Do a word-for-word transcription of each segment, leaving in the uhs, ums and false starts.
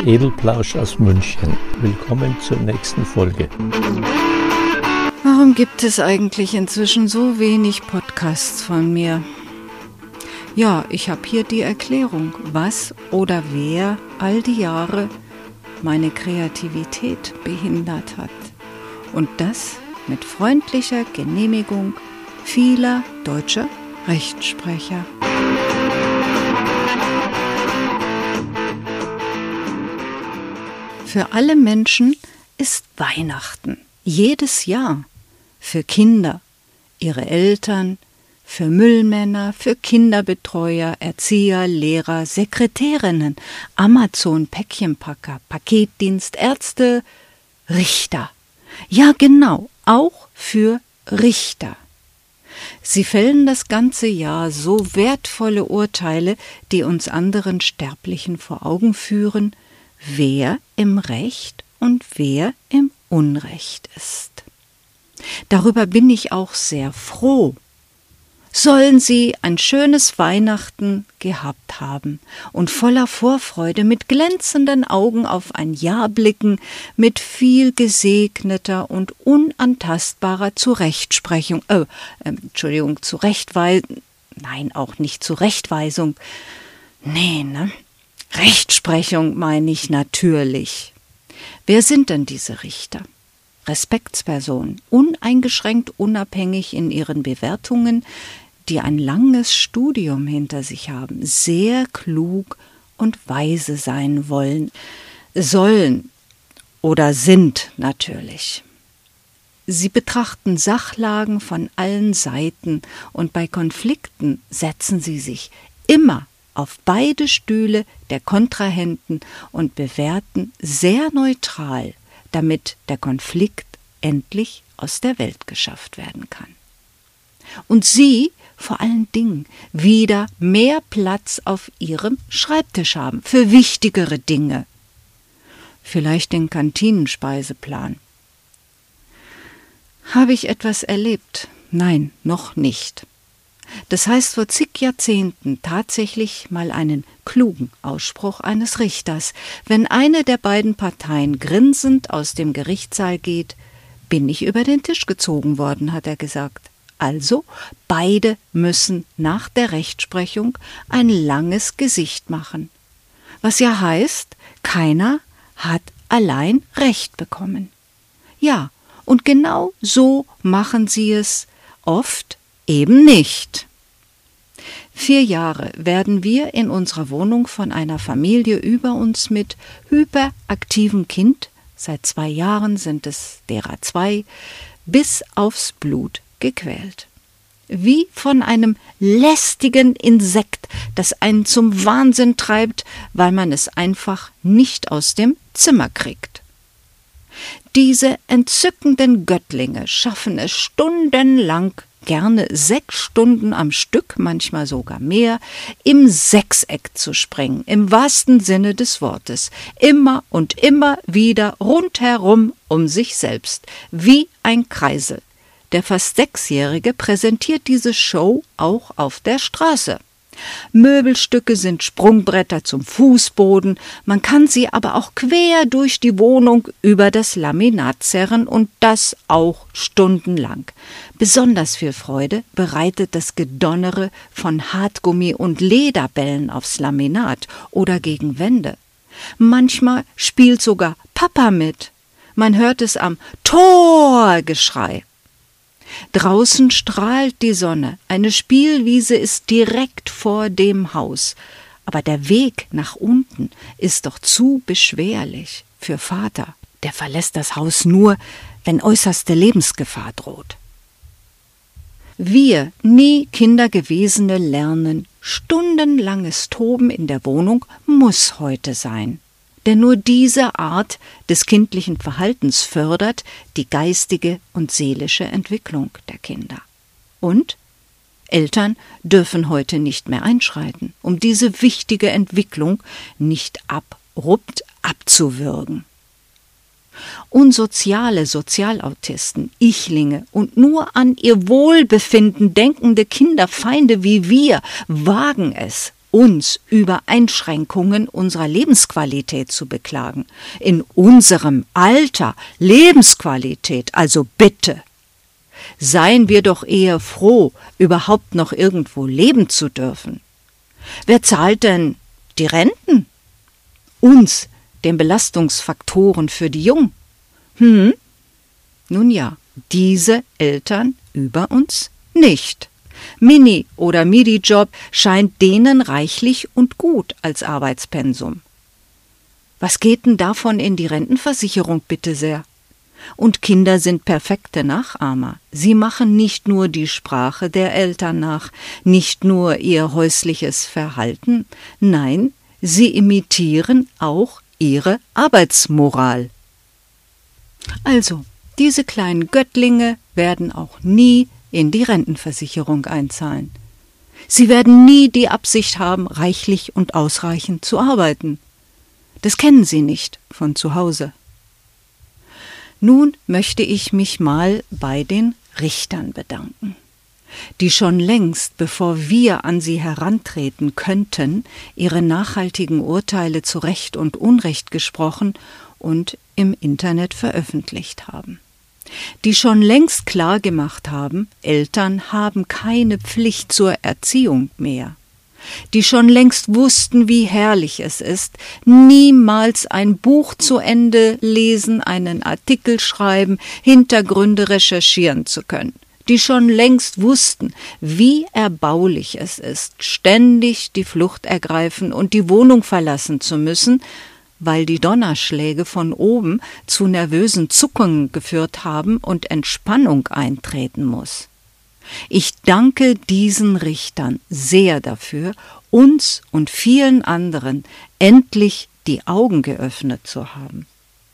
Edelplausch aus München. Willkommen zur nächsten Folge. Warum gibt es eigentlich inzwischen so wenig Podcasts von mir? Ja, ich habe hier die Erklärung, was oder wer all die Jahre meine Kreativität behindert hat. Und das mit freundlicher Genehmigung vieler deutscher Rechtssprecher. Für alle Menschen ist Weihnachten jedes Jahr. Für Kinder, ihre Eltern, für Müllmänner, für Kinderbetreuer, Erzieher, Lehrer, Sekretärinnen, Amazon-Päckchenpacker, Paketdienst, Ärzte, Richter. Ja, genau, auch für Richter. Sie fällen das ganze Jahr so wertvolle Urteile, die uns anderen Sterblichen vor Augen führen, wer im Recht und wer im Unrecht ist. Darüber bin ich auch sehr froh. Sollen Sie ein schönes Weihnachten gehabt haben und voller Vorfreude mit glänzenden Augen auf ein Jahr blicken, mit viel gesegneter und unantastbarer Zurechtsprechung, äh, äh, Entschuldigung, Zurechtweisung, nein, auch nicht Zurechtweisung, nee, ne? Rechtsprechung meine ich natürlich. Wer sind denn diese Richter? Respektspersonen, uneingeschränkt unabhängig in ihren Bewertungen, die ein langes Studium hinter sich haben, sehr klug und weise sein wollen, sollen oder sind natürlich. Sie betrachten Sachlagen von allen Seiten und bei Konflikten setzen sie sich immer auf beide Stühle der Kontrahenten und bewerten sehr neutral, damit der Konflikt endlich aus der Welt geschafft werden kann. Und Sie vor allen Dingen wieder mehr Platz auf Ihrem Schreibtisch haben für wichtigere Dinge. Vielleicht den Kantinenspeiseplan. Habe ich etwas erlebt? Nein, noch nicht. Das heißt vor zig Jahrzehnten tatsächlich mal einen klugen Ausspruch eines Richters. Wenn eine der beiden Parteien grinsend aus dem Gerichtssaal geht, bin ich über den Tisch gezogen worden, hat er gesagt. Also, beide müssen nach der Rechtsprechung ein langes Gesicht machen. Was ja heißt, keiner hat allein Recht bekommen. Ja, und genau so machen sie es oft eben nicht. Vier Jahre werden wir in unserer Wohnung von einer Familie über uns mit hyperaktivem Kind, seit zwei Jahren sind es derer zwei, bis aufs Blut gequält. Wie von einem lästigen Insekt, das einen zum Wahnsinn treibt, weil man es einfach nicht aus dem Zimmer kriegt. Diese entzückenden Göttlinge schaffen es stundenlang, gerne sechs Stunden am Stück, manchmal sogar mehr, im Sechseck zu springen, im wahrsten Sinne des Wortes, immer und immer wieder rundherum um sich selbst, wie ein Kreisel. Der fast Sechsjährige präsentiert diese Show auch auf der Straße. Möbelstücke sind Sprungbretter zum Fußboden, man kann sie aber auch quer durch die Wohnung über das Laminat zerren und das auch stundenlang. Besonders viel Freude bereitet das Gedonnere von Hartgummi und Lederbällen aufs Laminat oder gegen Wände. Manchmal spielt sogar Papa mit. Man hört es am Torgeschrei. Draußen strahlt die Sonne, eine Spielwiese ist direkt vor dem Haus, aber der Weg nach unten ist doch zu beschwerlich für Vater, der verlässt das Haus nur, wenn äußerste Lebensgefahr droht. Wir, nie Kinder gewesene, lernen, stundenlanges Toben in der Wohnung muss heute sein. Denn nur diese Art des kindlichen Verhaltens fördert die geistige und seelische Entwicklung der Kinder. Und Eltern dürfen heute nicht mehr einschreiten, um diese wichtige Entwicklung nicht abrupt abzuwürgen. Unsoziale Sozialautisten, Ichlinge und nur an ihr Wohlbefinden denkende Kinderfeinde wie wir wagen es, uns über Einschränkungen unserer Lebensqualität zu beklagen. In unserem Alter Lebensqualität, also bitte. Seien wir doch eher froh, überhaupt noch irgendwo leben zu dürfen. Wer zahlt denn die Renten? Uns, den Belastungsfaktoren für die Jungen. Hm? Nun ja, diese Eltern über uns nicht. Mini- oder Midi-Job scheint denen reichlich und gut als Arbeitspensum. Was geht denn davon in die Rentenversicherung, bitte sehr? Und Kinder sind perfekte Nachahmer. Sie machen nicht nur die Sprache der Eltern nach, nicht nur ihr häusliches Verhalten, nein, sie imitieren auch ihre Arbeitsmoral. Also, diese kleinen Göttlinge werden auch nie in die Rentenversicherung einzahlen. Sie werden nie die Absicht haben, reichlich und ausreichend zu arbeiten. Das kennen sie nicht von zu Hause. Nun möchte ich mich mal bei den Richtern bedanken, die schon längst, bevor wir an sie herantreten könnten, ihre nachhaltigen Urteile zu Recht und Unrecht gesprochen und im Internet veröffentlicht haben. Die schon längst klar gemacht haben, Eltern haben keine Pflicht zur Erziehung mehr. Die schon längst wussten, wie herrlich es ist, niemals ein Buch zu Ende lesen, einen Artikel schreiben, Hintergründe recherchieren zu können. Die schon längst wussten, wie erbaulich es ist, ständig die Flucht ergreifen und die Wohnung verlassen zu müssen, weil die Donnerschläge von oben zu nervösen Zuckungen geführt haben und Entspannung eintreten muss. Ich danke diesen Richtern sehr dafür, uns und vielen anderen endlich die Augen geöffnet zu haben.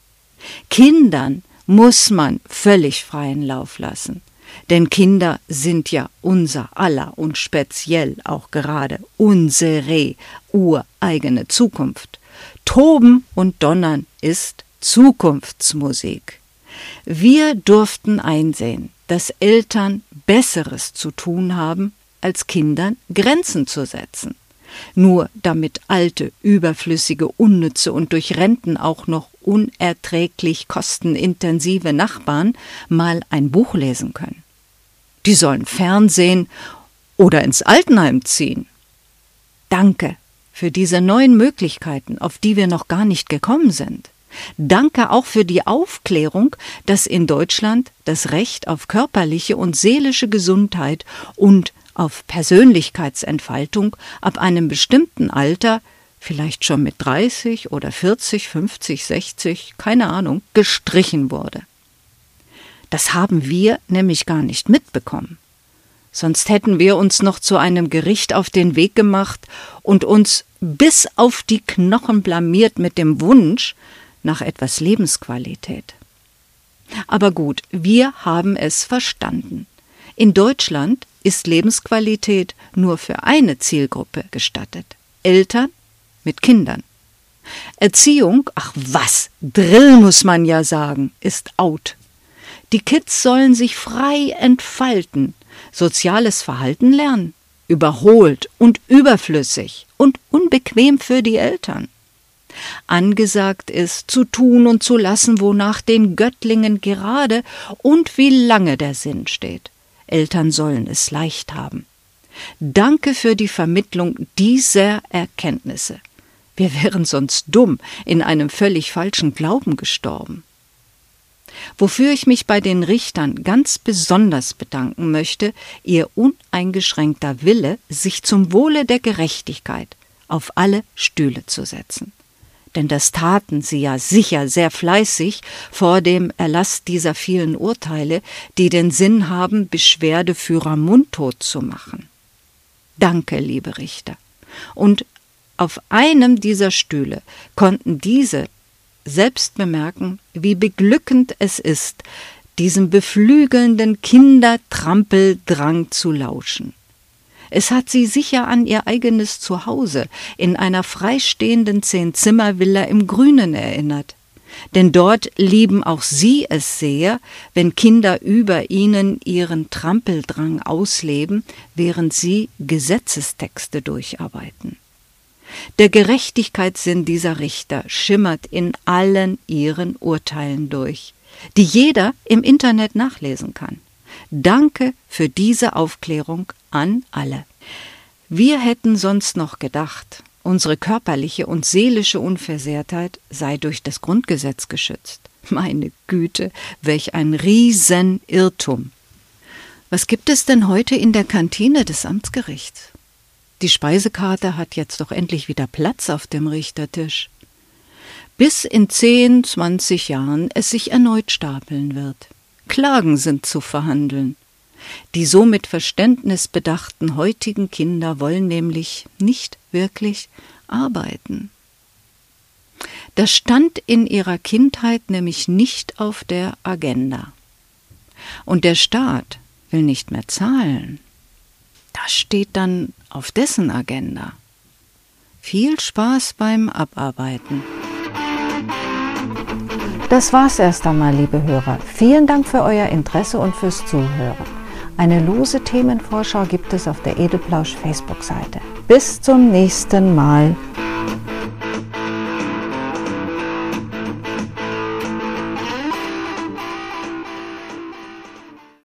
Kindern muss man völlig freien Lauf lassen, denn Kinder sind ja unser aller und speziell auch gerade unsere ureigene Zukunft. Toben und Donnern ist Zukunftsmusik. Wir durften einsehen, dass Eltern Besseres zu tun haben, als Kindern Grenzen zu setzen. Nur damit alte, überflüssige, unnütze und durch Renten auch noch unerträglich kostenintensive Nachbarn mal ein Buch lesen können. Die sollen Fernsehen oder ins Altenheim ziehen. Danke für diese neuen Möglichkeiten, auf die wir noch gar nicht gekommen sind. Danke auch für die Aufklärung, dass in Deutschland das Recht auf körperliche und seelische Gesundheit und auf Persönlichkeitsentfaltung ab einem bestimmten Alter, vielleicht schon mit dreißig oder vierzig, fünfzig, sechzig, keine Ahnung, gestrichen wurde. Das haben wir nämlich gar nicht mitbekommen. Sonst hätten wir uns noch zu einem Gericht auf den Weg gemacht und uns bis auf die Knochen blamiert mit dem Wunsch nach etwas Lebensqualität. Aber gut, wir haben es verstanden. In Deutschland ist Lebensqualität nur für eine Zielgruppe gestattet: Eltern mit Kindern. Erziehung, ach was, Drill muss man ja sagen, ist out. Die Kids sollen sich frei entfalten, soziales Verhalten lernen, überholt und überflüssig und unbequem für die Eltern. Angesagt ist, zu tun und zu lassen, wonach den Göttlingen gerade und wie lange der Sinn steht. Eltern sollen es leicht haben. Danke für die Vermittlung dieser Erkenntnisse. Wir wären sonst dumm in einem völlig falschen Glauben gestorben. Wofür ich mich bei den Richtern ganz besonders bedanken möchte, ihr uneingeschränkter Wille, sich zum Wohle der Gerechtigkeit auf alle Stühle zu setzen. Denn das taten sie ja sicher sehr fleißig vor dem Erlass dieser vielen Urteile, die den Sinn haben, Beschwerdeführer mundtot zu machen. Danke, liebe Richter. Und auf einem dieser Stühle konnten diese selbst bemerken, wie beglückend es ist, diesem beflügelnden Kindertrampelddrang zu lauschen. Es hat sie sicher an ihr eigenes Zuhause in einer freistehenden Zehn-Zimmer-Villa im Grünen erinnert. Denn dort lieben auch sie es sehr, wenn Kinder über ihnen ihren Trampeldrang ausleben, während sie Gesetzestexte durcharbeiten. Der Gerechtigkeitssinn dieser Richter schimmert in allen ihren Urteilen durch, die jeder im Internet nachlesen kann. Danke für diese Aufklärung an alle. Wir hätten sonst noch gedacht, unsere körperliche und seelische Unversehrtheit sei durch das Grundgesetz geschützt. Meine Güte, welch ein Riesenirrtum. Was gibt es denn heute in der Kantine des Amtsgerichts? Die Speisekarte hat jetzt doch endlich wieder Platz auf dem Richtertisch. Bis in zehn, zwanzig Jahren es sich erneut stapeln wird. Klagen sind zu verhandeln. Die so mit Verständnis bedachten heutigen Kinder wollen nämlich nicht wirklich arbeiten. Das stand in ihrer Kindheit nämlich nicht auf der Agenda. Und der Staat will nicht mehr zahlen. Das steht dann auf dessen Agenda. Viel Spaß beim Abarbeiten. Das war's erst einmal, liebe Hörer. Vielen Dank für euer Interesse und fürs Zuhören. Eine lose Themenvorschau gibt es auf der Edelplausch Facebook-Seite. Bis zum nächsten Mal.